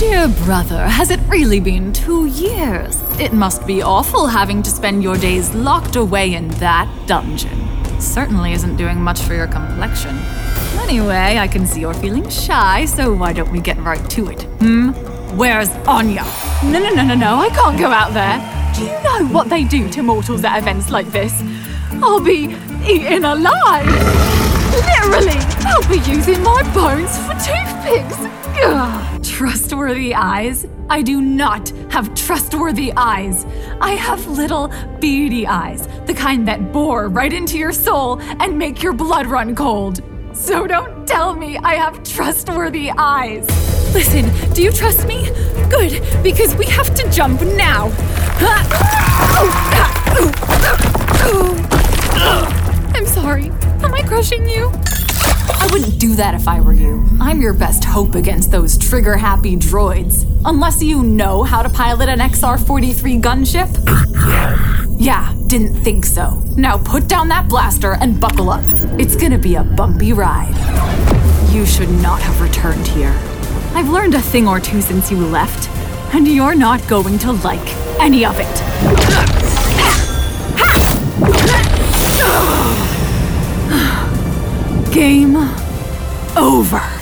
Dear brother, has it really been 2 years? It must be awful having to spend your days locked away in that dungeon. Certainly isn't doing much for your complexion. Anyway, I can see you're feeling shy, so why don't we get right to it? Where's Anya? No, I can't go out there. Do you know what they do to mortals at events like this? I'll be eaten alive! Literally! I'll be using my bones for toothpicks! Ugh. Trustworthy eyes? I do not have trustworthy eyes. I have little beady eyes, the kind that bore right into your soul and make your blood run cold. So don't tell me I have trustworthy eyes. Listen, do you trust me? Good, because we have to jump now. I'm sorry. Am I crushing you? I wouldn't do that if I were you. I'm your best hope against those trigger-happy droids. Unless you know how to pilot an XR-43 gunship? Yeah, didn't think so. Now put down that blaster and buckle up. It's gonna be a bumpy ride. You should not have returned here. I've learned a thing or two since you left, and you're not going to like any of it. Game over.